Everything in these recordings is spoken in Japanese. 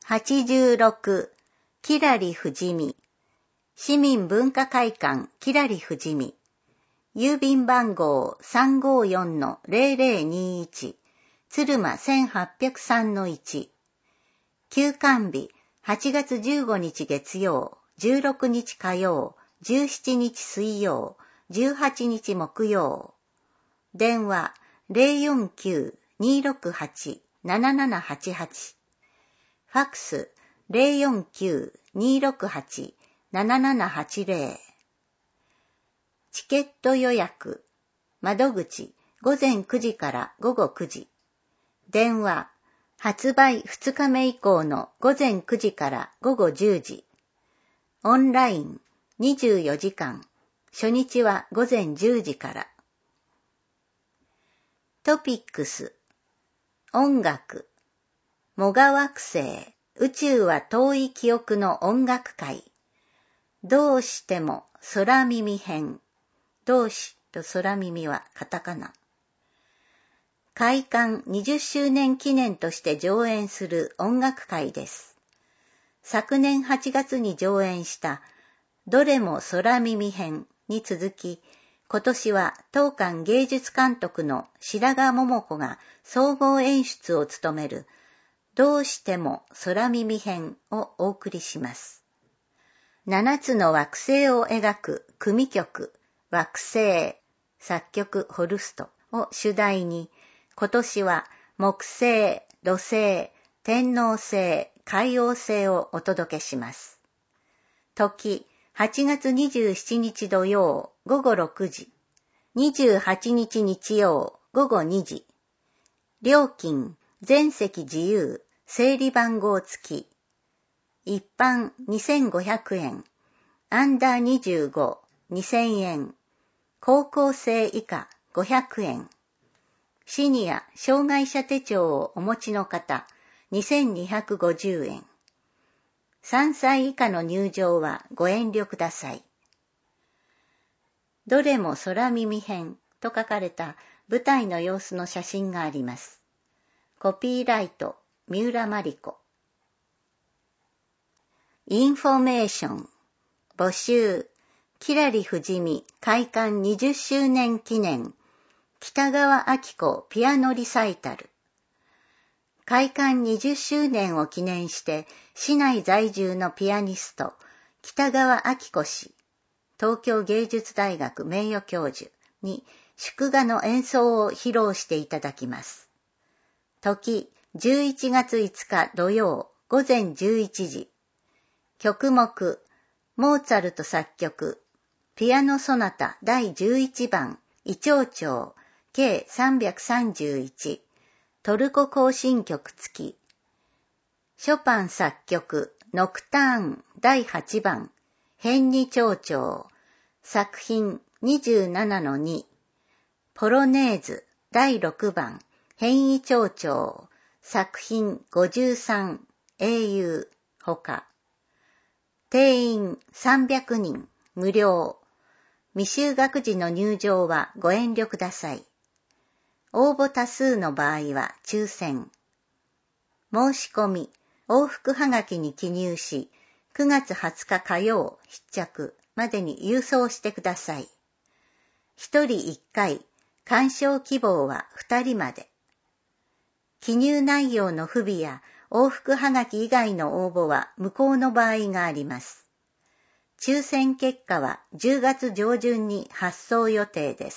86きらりふじみ市民文化会館きらりふじみ郵便番号 354-0021 鶴間1803-1 休館日8月15日月曜16日火曜17日水曜18日木曜電話 049-268-7788 ファックス 049-268-7780 チケット予約窓口午前9時から午後9時電話発売2日目以降の午前9時から午後10時オンライン24時間初日は午前10時からトピックス音楽藻賀惑星宇宙は遠い記憶の音楽会どうしても空耳編どうしと空耳はカタカナ開館20周年記念として上演する音楽会です。昨年8月に上演したどれも空耳編に続き今年は当館芸術監督の白髪桃子が総合演出を務めるどうしても空耳編をお送りします。7つの惑星を描く組曲惑星作曲ホルストを主題に今年は木星、土星、天王星、海王星をお届けします。時8月27日土曜午後6時、28日日曜午後2時。料金全席自由、整理番号付き。一般2500円、アンダー25、2000円、高校生以下500円。シニア障害者手帳をお持ちの方2250円。3歳以下の入場はご遠慮ください。どれも空耳編と書かれた舞台の様子の写真があります。コピーライト三浦真理子。インフォメーション募集きらりふじみ開館20周年記念北川明子ピアノリサイタル開館20周年を記念して市内在住のピアニスト北川明子氏東京芸術大学名誉教授に祝賀の演奏を披露していただきます。時11月5日土曜午前11時曲目モーツァルト作曲ピアノソナタ第11番イチョウチョウ計331トルコ行進曲付きショパン作曲ノクターン第8番変二長調作品 27-2 ポロネーズ第6番変異長調作品53英雄ほか定員300人無料未就学児の入場はご遠慮ください。応募多数の場合は抽選。申し込み、往復はがきに記入し、9月20日火曜必着までに郵送してください。1人1回、鑑賞希望は2人まで。記入内容の不備や往復はがき以外の応募は無効の場合があります。抽選結果は10月上旬に発送予定です。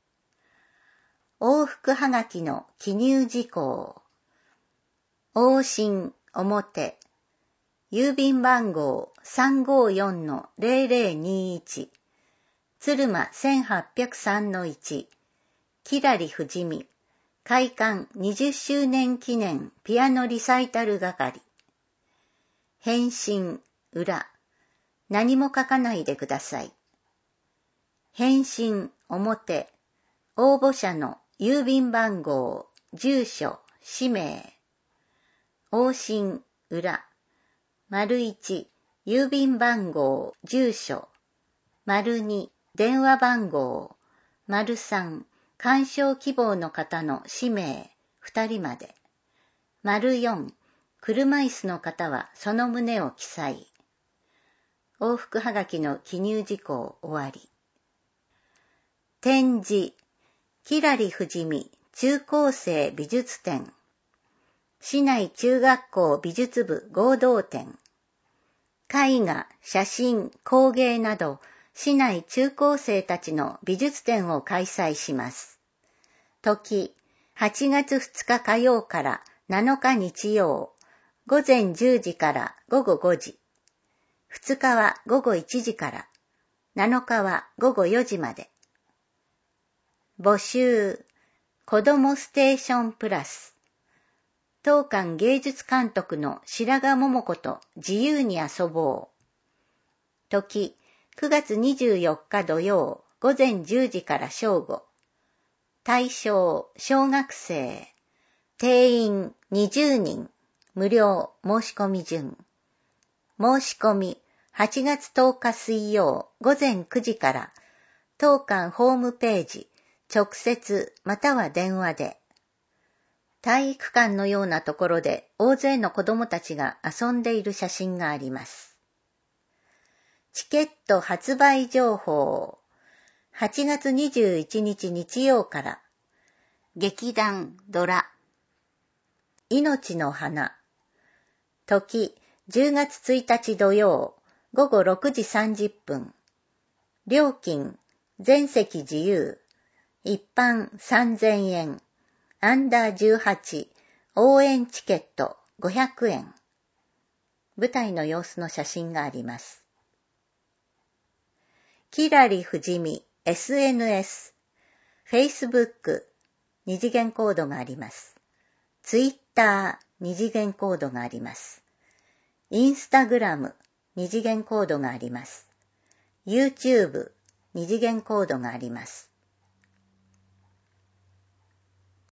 往復はがきの記入事項。往診表。郵便番号 354-0021 鶴間1803-1 きらりふじみ開館20周年記念ピアノリサイタル係返信裏何も書かないでください。返信表応募者の郵便番号住所氏名往診裏1郵便番号住所2電話番号3鑑賞希望の方の氏名2人まで4 車椅子の方はその旨を記載。往復はがきの記入事項終わり。展示、きらりふじみ中高生美術展。市内中学校美術部合同展。絵画、写真、工芸など、市内中高生たちの美術展を開催します。時、8月2日火曜から7日日曜、午前10時から午後5時。2日は午後1時から、7日は午後4時まで。募集、子どもステーションプラス。当館芸術監督の白髪桃子と自由に遊ぼう。時、9月24日土曜、午前10時から正午。対象、小学生。定員20人。無料、申し込み順。申し込み、8月10日水曜、午前9時から、当館ホームページ、直接または電話で。体育館のようなところで大勢の子供たちが遊んでいる写真があります。チケット発売情報。8月21日日曜から、劇団ドラ。命の花。時、10月1日土曜、午後6時30分。料金、全席自由。一般3000円。アンダー18、応援チケット500円。舞台の様子の写真があります。きらりふじみ SNS、Facebook、二次元コードがあります。Twitter、二次元コードがあります。Instagram、二次元コードがあります。YouTube、二次元コードがあります。